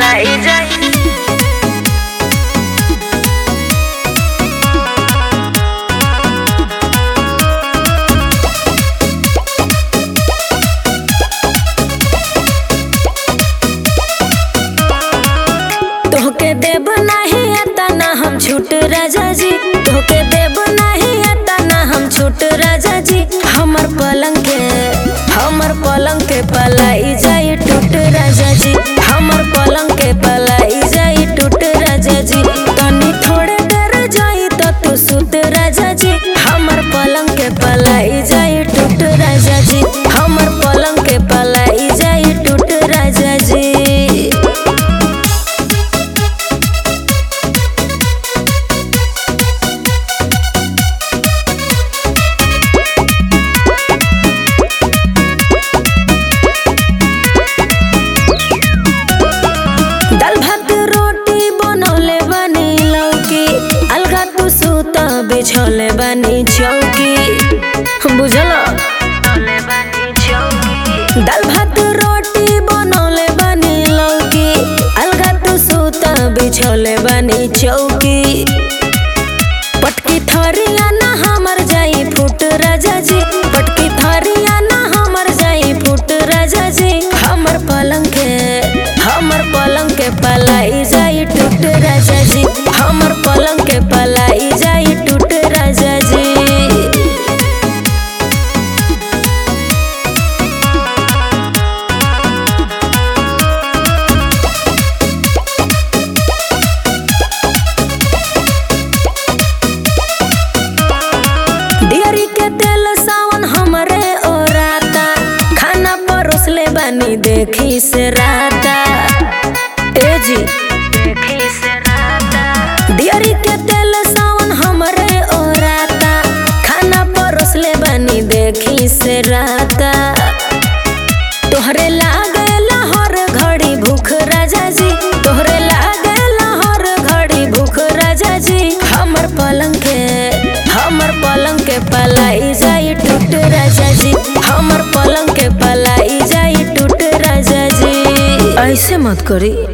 पलाई जाई। तोहके देब नहीं आता ना हम छूट राजा जी, तोहके देब नहीं आता ना हम छूट राजा जी। हमर पलंग के पलाई जाई टूट राजा जी, हमर पलंग के पलाई जाई टूट राजा जी। तनी थोड़े देर जाई तो तू सुत राजा जी, हमर पलंग के पलाई जाई टूट राजा जी, हमर पलंग के पलाई जाई टूट राजा जी। दाल भात रोटी बनौले बानी लौकी, अलगा तू सूता बिछौले बानी चौकी, बुझल। दाल भात रोटी बनौले बानी लौकी, अलगा तू सूता बिछौले बानी चौकी। पटकी थरिया ना हमर जाई फूट राजा जी, पटकी थरिया ना हमर जाई फूट राजा जी। हमर पलंग के पलाई जाई टूट राजा जी, हमर पलंग के पलाई जाई टूट राजा जी। डियरी के तेल सावन हमरे ओराता, खाना परोसले बानी देखी से राता। तेजी देखी से राता, डियरी के तेल सावन हमरे ओराता, खाना परोसले बानी देखी से राता। तोहरे लागेला हर घड़ी भूख राजा जी, तोहरे लागेला हर घड़ी भूख राजा जी। हमर पलंग के पलाई जाई टूट राजा जी, हमर पलंग के पलाई जाई टूट राजा जी। ऐसे मत करी।